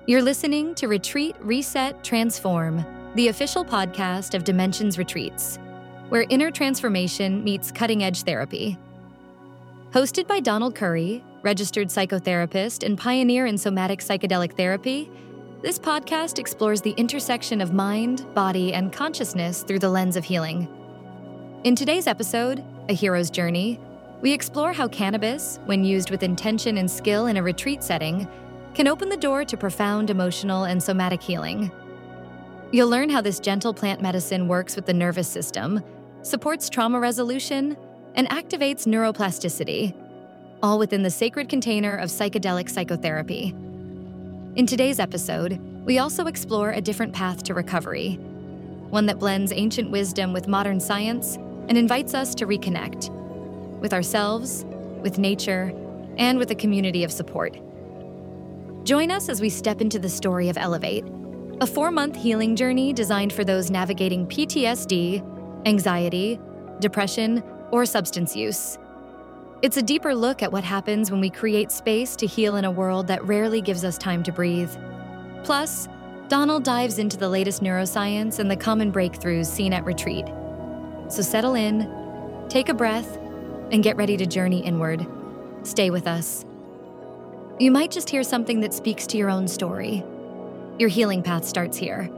You're listening to Retreat, Reset, Transform, the official podcast of Dimensions Retreats, where inner transformation meets cutting-edge therapy. Hosted by Donald Curry, registered psychotherapist and pioneer in somatic psychedelic therapy, this podcast explores the intersection of mind, body, and consciousness through the lens of healing. In today's episode, A Hero's Journey, we explore how cannabis, when used with intention and skill in a retreat setting, can open the door to profound emotional and somatic healing. You'll learn how this gentle plant medicine works with the nervous system, supports trauma resolution, and activates neuroplasticity, all within the sacred container of psychedelic psychotherapy. In today's episode, we also explore a different path to recovery, one that blends ancient wisdom with modern science and invites us to reconnect with ourselves, with nature, and with a community of support. Join us as we step into the story of Elevate, a 4-month healing journey designed for those navigating PTSD, anxiety, depression, or substance use. It's a deeper look at what happens when we create space to heal in a world that rarely gives us time to breathe. Plus, Donald dives into the latest neuroscience and the common breakthroughs seen at Retreat. So settle in, take a breath, and get ready to journey inward. Stay with us. You might just hear something that speaks to your own story. Your healing path starts here.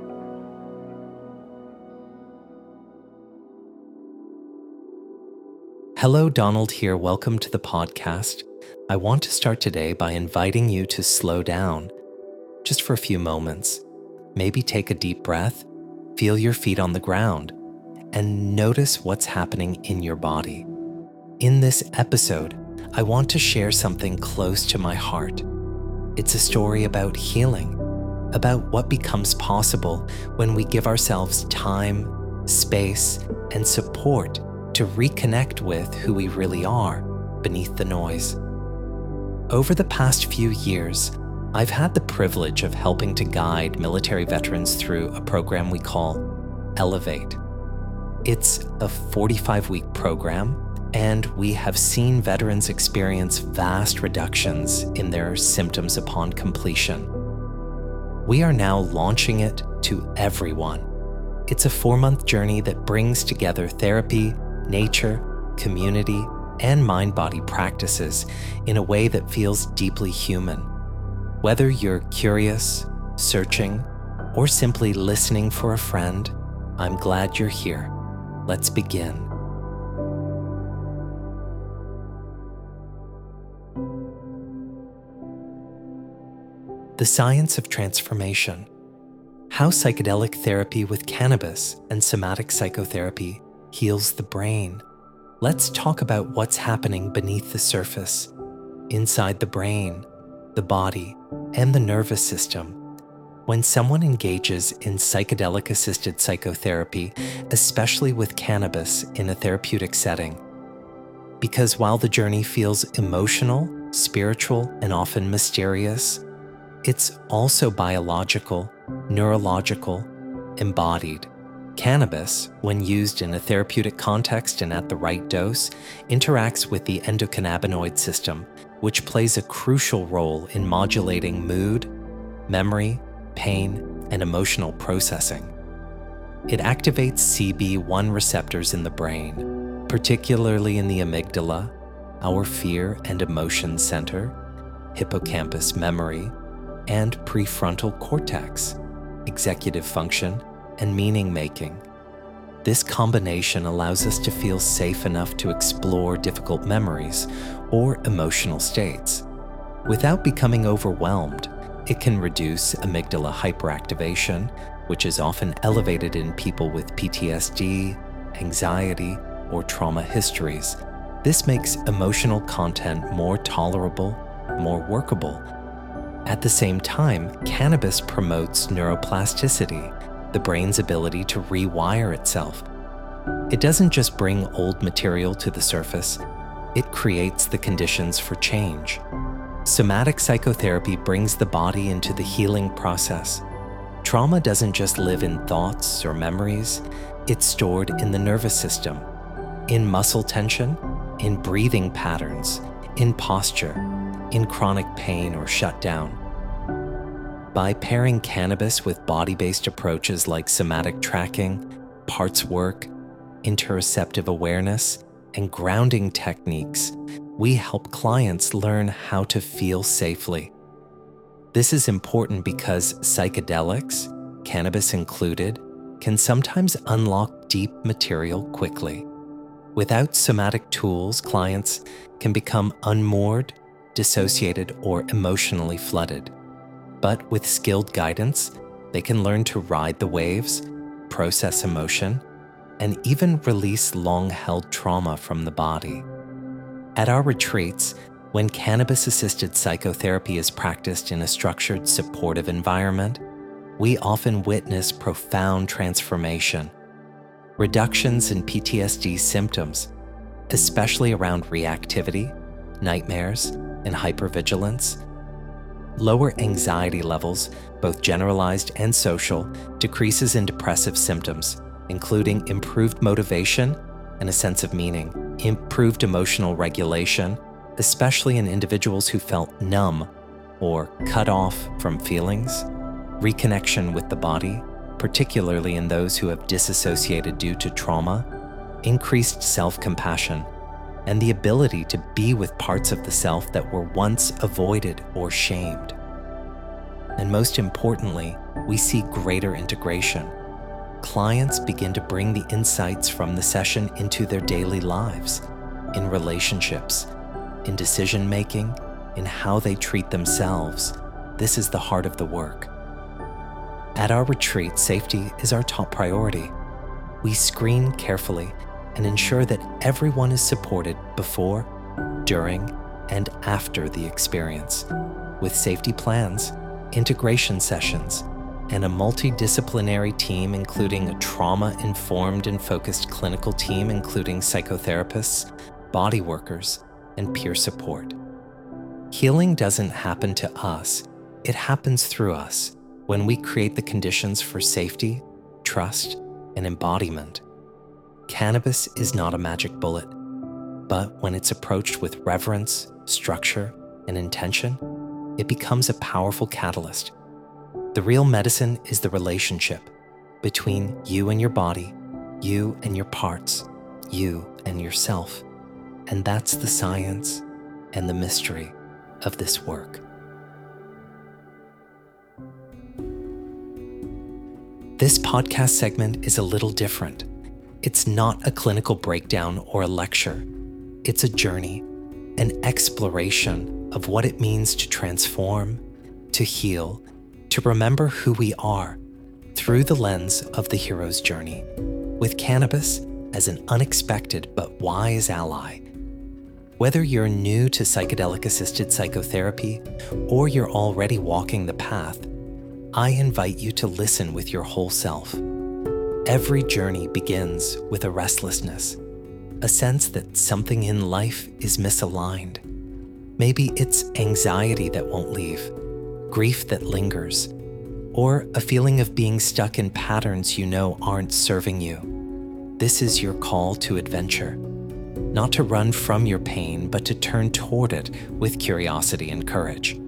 Hello, Donald here. Welcome to the podcast. I want to start today by inviting you to slow down, just for a few moments. Maybe take a deep breath, feel your feet on the ground, and notice what's happening in your body. In this episode, I want to share something close to my heart. It's a story about healing, about what becomes possible when we give ourselves time, space, and support to reconnect with who we really are beneath the noise. Over the past few years, I've had the privilege of helping to guide military veterans through a program we call Elevate. It's a 45-week program, and we have seen veterans experience vast reductions in their symptoms upon completion. We are now launching it to everyone. It's a 4-month journey that brings together therapy, nature, community, and mind-body practices in a way that feels deeply human. Whether you're curious, searching, or simply listening for a friend, I'm glad you're here. Let's begin. The science of transformation. How psychedelic therapy with cannabis and somatic psychotherapy heals the brain. Let's talk about what's happening beneath the surface, inside the brain, the body, and the nervous system when someone engages in psychedelic-assisted psychotherapy, especially with cannabis in a therapeutic setting. Because while the journey feels emotional, spiritual, and often mysterious, it's also biological, neurological, embodied. Cannabis, when used in a therapeutic context and at the right dose, interacts with the endocannabinoid system, which plays a crucial role in modulating mood, memory, pain, and emotional processing. It activates CB1 receptors in the brain, particularly in the amygdala, our fear and emotion center, hippocampus memory, and prefrontal cortex, executive function, and meaning-making. This combination allows us to feel safe enough to explore difficult memories or emotional states. Without becoming overwhelmed, it can reduce amygdala hyperactivation, which is often elevated in people with PTSD, anxiety, or trauma histories. This makes emotional content more tolerable, more workable. At the same time, cannabis promotes neuroplasticity, the brain's ability to rewire itself. It doesn't just bring old material to the surface, it creates the conditions for change. Somatic psychotherapy brings the body into the healing process. Trauma doesn't just live in thoughts or memories, it's stored in the nervous system, in muscle tension, in breathing patterns, in posture, in chronic pain or shutdown. By pairing cannabis with body-based approaches like somatic tracking, parts work, interoceptive awareness, and grounding techniques, we help clients learn how to feel safely. This is important because psychedelics, cannabis included, can sometimes unlock deep material quickly. Without somatic tools, clients can become unmoored, dissociated, or emotionally flooded. But with skilled guidance, they can learn to ride the waves, process emotion, and even release long-held trauma from the body. At our retreats, when cannabis-assisted psychotherapy is practiced in a structured, supportive environment, we often witness profound transformation. Reductions in PTSD symptoms, especially around reactivity, nightmares, and hypervigilance. Lower anxiety levels, both generalized and social, decreases in depressive symptoms, including improved motivation and a sense of meaning, improved emotional regulation, especially in individuals who felt numb or cut off from feelings, reconnection with the body, particularly in those who have disassociated due to trauma, increased self-compassion, and the ability to be with parts of the self that were once avoided or shamed. And most importantly, we see greater integration. Clients begin to bring the insights from the session into their daily lives, in relationships, in decision-making, in how they treat themselves. This is the heart of the work. At our retreat, safety is our top priority. We screen carefully and ensure that everyone is supported before, during, and after the experience, with safety plans, integration sessions, and a multidisciplinary team including a trauma-informed and focused clinical team including psychotherapists, body workers, and peer support. Healing doesn't happen to us, it happens through us when we create the conditions for safety, trust, and embodiment. Cannabis is not a magic bullet, but when it's approached with reverence, structure, and intention, it becomes a powerful catalyst. The real medicine is the relationship between you and your body, you and your parts, you and yourself. And that's the science and the mystery of this work. This podcast segment is a little different. It's not a clinical breakdown or a lecture. It's a journey, an exploration of what it means to transform, to heal, to remember who we are through the lens of the hero's journey, with cannabis as an unexpected but wise ally. Whether you're new to psychedelic-assisted psychotherapy or you're already walking the path, I invite you to listen with your whole self. Every journey begins with a restlessness, a sense that something in life is misaligned. Maybe it's anxiety that won't leave, grief that lingers, or a feeling of being stuck in patterns you know aren't serving you. This is your call to adventure, not to run from your pain, but to turn toward it with curiosity and courage.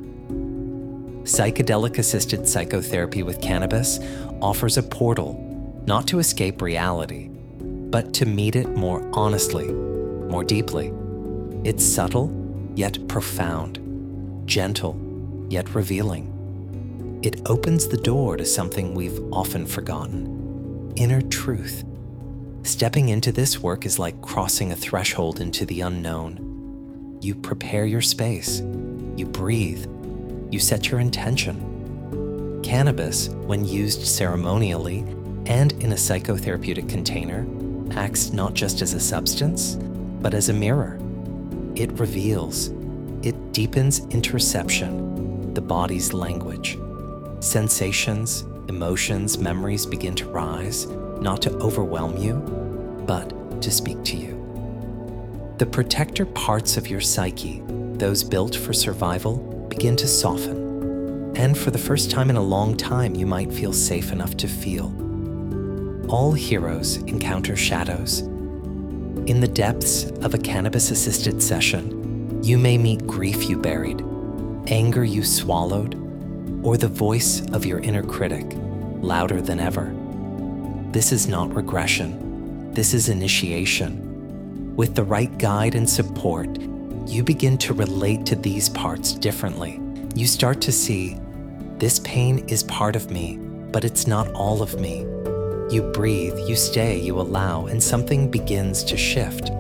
Psychedelic-assisted psychotherapy with cannabis offers a portal, not to escape reality, but to meet it more honestly, more deeply. It's subtle, yet profound, gentle, yet revealing. It opens the door to something we've often forgotten: inner truth. Stepping into this work is like crossing a threshold into the unknown. You prepare your space, you breathe, you set your intention. Cannabis, when used ceremonially and in a psychotherapeutic container, acts not just as a substance, but as a mirror. It reveals, it deepens interoception, the body's language. Sensations, emotions, memories begin to rise, not to overwhelm you, but to speak to you. The protector parts of your psyche, those built for survival, begin to soften. And for the first time in a long time, you might feel safe enough to feel. All heroes encounter shadows. In the depths of a cannabis-assisted session, you may meet grief you buried, anger you swallowed, or the voice of your inner critic, louder than ever. This is not regression. This is initiation. With the right guide and support, you begin to relate to these parts differently. You start to see, this pain is part of me, but it's not all of me. You breathe, you stay, you allow, and something begins to shift.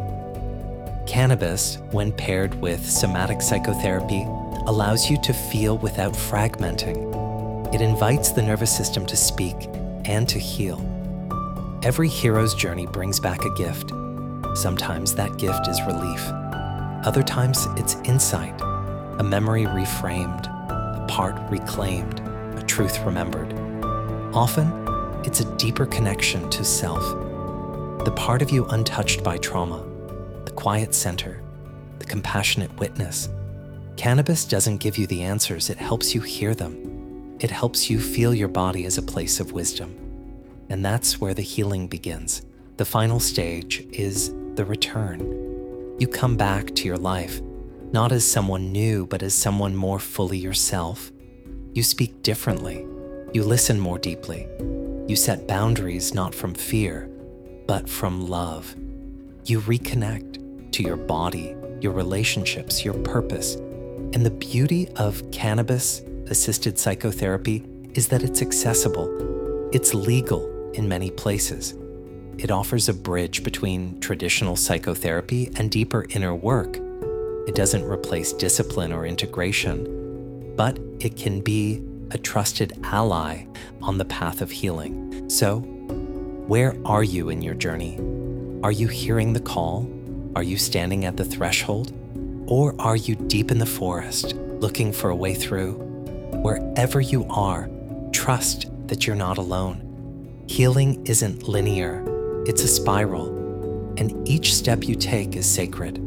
Cannabis, when paired with somatic psychotherapy, allows you to feel without fragmenting. It invites the nervous system to speak and to heal. Every hero's journey brings back a gift. Sometimes that gift is relief. Other times it's insight, a memory reframed, a part reclaimed, a truth remembered. Often, it's a deeper connection to self, the part of you untouched by trauma, the quiet center, the compassionate witness. Cannabis doesn't give you the answers, it helps you hear them. It helps you feel your body as a place of wisdom. And that's where the healing begins. The final stage is the return. You come back to your life, not as someone new, but as someone more fully yourself. You speak differently. You listen more deeply. You set boundaries not from fear, but from love. You reconnect to your body, your relationships, your purpose. And the beauty of cannabis-assisted psychotherapy is that it's accessible. It's legal in many places. It offers a bridge between traditional psychotherapy and deeper inner work. It doesn't replace discipline or integration, but it can be a trusted ally on the path of healing. So, where are you in your journey? Are you hearing the call? Are you standing at the threshold? Or are you deep in the forest, looking for a way through? Wherever you are, trust that you're not alone. Healing isn't linear, it's a spiral, and each step you take is sacred.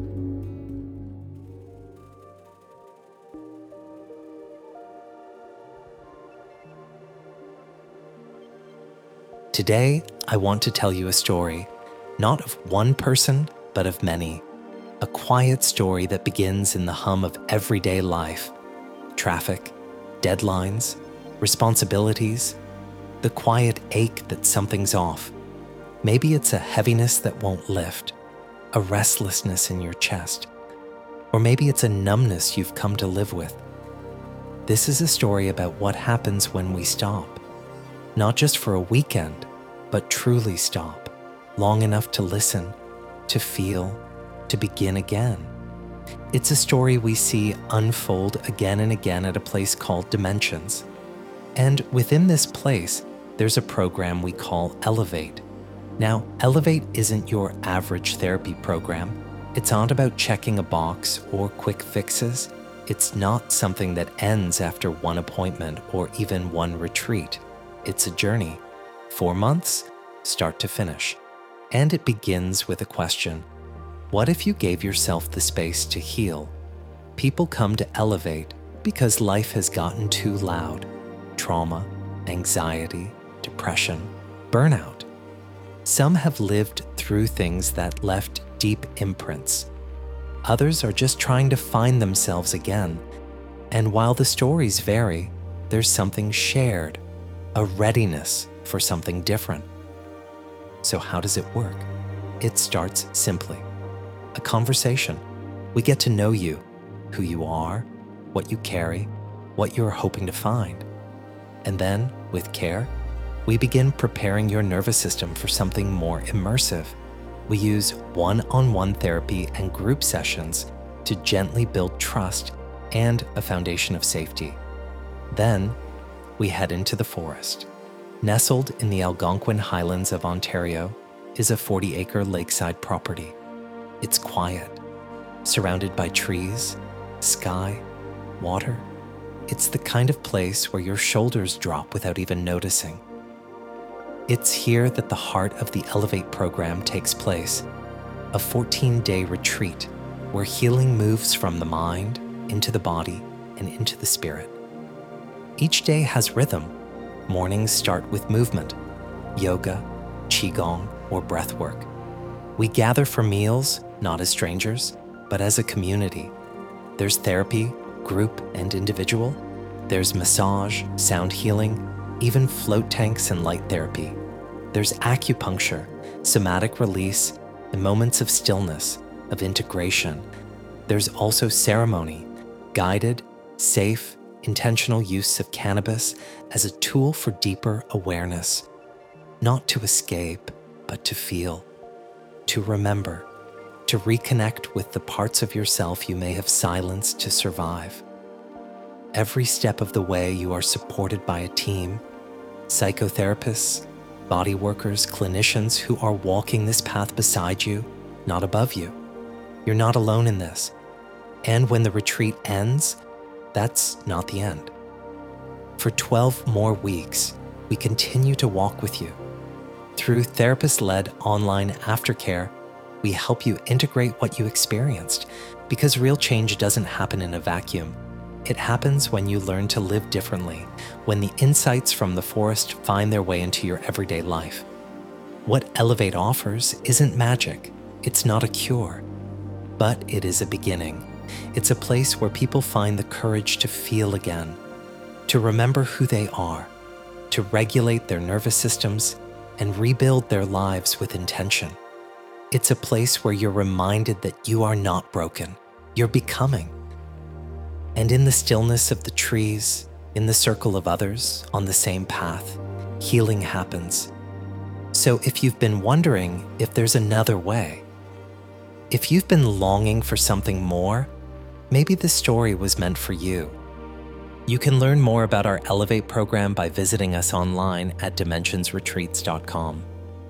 Today, I want to tell you a story, not of one person, but of many. A quiet story that begins in the hum of everyday life. Traffic, deadlines, responsibilities, the quiet ache that something's off. Maybe it's a heaviness that won't lift, a restlessness in your chest, or maybe it's a numbness you've come to live with. This is a story about what happens when we stop. Not just for a weekend, but truly stop, long enough to listen, to feel, to begin again. It's a story we see unfold again and again at a place called Dimensions. And within this place, there's a program we call Elevate. Now, Elevate isn't your average therapy program. It's not about checking a box or quick fixes. It's not something that ends after one appointment or even one retreat. It's a journey, 4 months, start to finish. And it begins with a question. What if you gave yourself the space to heal? People come to Elevate because life has gotten too loud. Trauma, anxiety, depression, burnout. Some have lived through things that left deep imprints. Others are just trying to find themselves again. And while the stories vary, there's something shared. A readiness for something different. So how does it work? It starts simply. A conversation. We get to know you, who you are, what you carry, what you're hoping to find. And then, with care, we begin preparing your nervous system for something more immersive. We use one-on-one therapy and group sessions to gently build trust and a foundation of safety. Then, we head into the forest. Nestled in the Algonquin Highlands of Ontario is a 40-acre lakeside property. It's quiet, surrounded by trees, sky, water. It's the kind of place where your shoulders drop without even noticing. It's here that the heart of the Elevate program takes place, a 14-day retreat where healing moves from the mind into the body and into the spirit. Each day has rhythm. Mornings start with movement, yoga, qigong, or breath work. We gather for meals, not as strangers, but as a community. There's therapy, group and individual. There's massage, sound healing, even float tanks and light therapy. There's acupuncture, somatic release, and moments of stillness, of integration. There's also ceremony, guided, safe, intentional use of cannabis as a tool for deeper awareness, not to escape, but to feel, to remember, to reconnect with the parts of yourself you may have silenced to survive. Every step of the way, you are supported by a team, psychotherapists, body workers, clinicians who are walking this path beside you, not above you. You're not alone in this. And when the retreat ends, that's not the end. For 12 more weeks, we continue to walk with you. Through therapist-led online aftercare, we help you integrate what you experienced, because real change doesn't happen in a vacuum. It happens when you learn to live differently, when the insights from the forest find their way into your everyday life. What Elevate offers isn't magic. It's not a cure, but it is a beginning. It's a place where people find the courage to feel again, to remember who they are, to regulate their nervous systems, and rebuild their lives with intention. It's a place where you're reminded that you are not broken, you're becoming. And in the stillness of the trees, in the circle of others on the same path, healing happens. So if you've been wondering if there's another way, if you've been longing for something more, maybe this story was meant for you. You can learn more about our Elevate program by visiting us online at dimensionsretreats.com.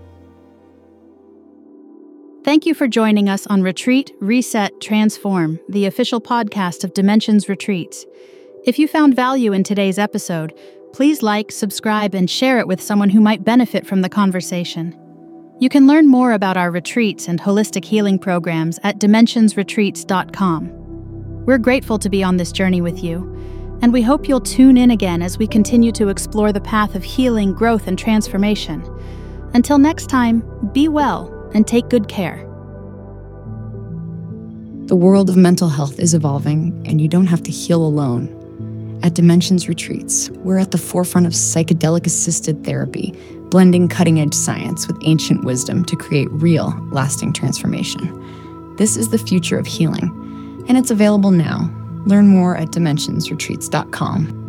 Thank you for joining us on Retreat, Reset, Transform, the official podcast of Dimensions Retreats. If you found value in today's episode, please like, subscribe, and share it with someone who might benefit from the conversation. You can learn more about our retreats and holistic healing programs at dimensionsretreats.com. We're grateful to be on this journey with you, and we hope you'll tune in again as we continue to explore the path of healing, growth, and transformation. Until next time, be well and take good care. The world of mental health is evolving, and you don't have to heal alone. At Dimensions Retreats, we're at the forefront of psychedelic-assisted therapy, blending cutting-edge science with ancient wisdom to create real, lasting transformation. This is the future of healing, and it's available now. Learn more at dimensionsretreats.com.